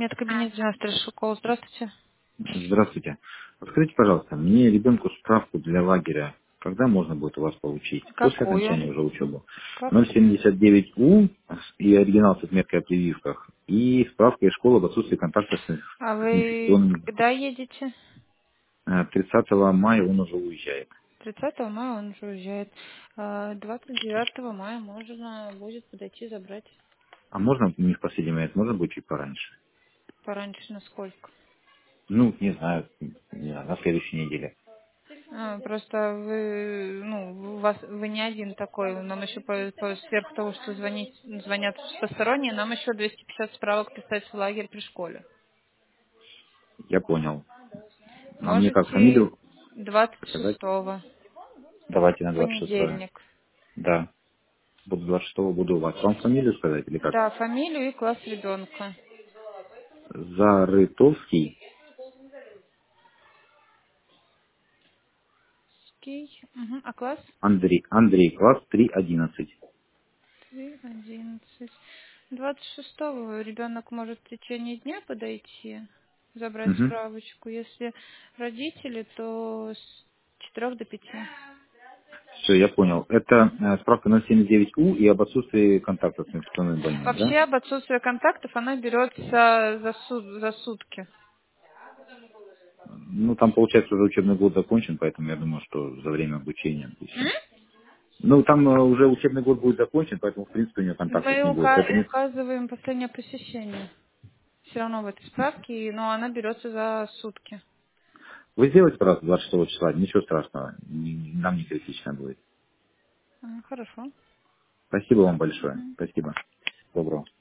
Медкабинет 93 Шукол. Здравствуйте. Здравствуйте. Подскажите, пожалуйста, мне ребенку справку для лагеря. Когда можно будет у вас получить? После окончания Какую? уже учебы. Какую? 079У и оригинал с отметкой о прививках. И справка из школы в отсутствии контакта А с вы инфекционными. когда едете? 30 мая он уже уезжает. 30 мая он уже уезжает. 29 мая можно будет подойти забрать. А можно не в последний момент, можно будет чуть пораньше? Пораньше на сколько? Ну, не знаю, на следующей неделе. Просто вы, ну, вы не один такой. Нам еще сверх того, что звонят посторонние, нам еще 250 справок писать в лагерь при школе. Я понял. А мне как Можете фамилию сказать? 26-го, Давайте на 26. понедельник. Да. Буду 26 буду у вас. Вам фамилию сказать или как? Да, фамилию и класс ребенка. Зарытовский Мгм. А класс? Андрей, класс 311. 3:11. 26-го ребенок может в течение дня подойти, забрать Угу. справочку. Если родители, то с 4 до 5. Все, я понял. Это справка 079У и об отсутствии контакта с инфекционными больными, Вообще да? об отсутствии контактов она берется за сутки. Ну, там, получается, уже учебный год закончен, поэтому я думаю, что за время обучения будет М? все. Ну, там уже учебный год будет закончен, поэтому, в принципе, у нее контактов Мы не будет. Это не... указываем последнее посещение. Все равно в этой справке, но она берется за сутки. Вы сделайте, пожалуйста, 26 числа, ничего страшного, нам не критично будет. Хорошо. Спасибо вам большое. Спасибо. Доброго.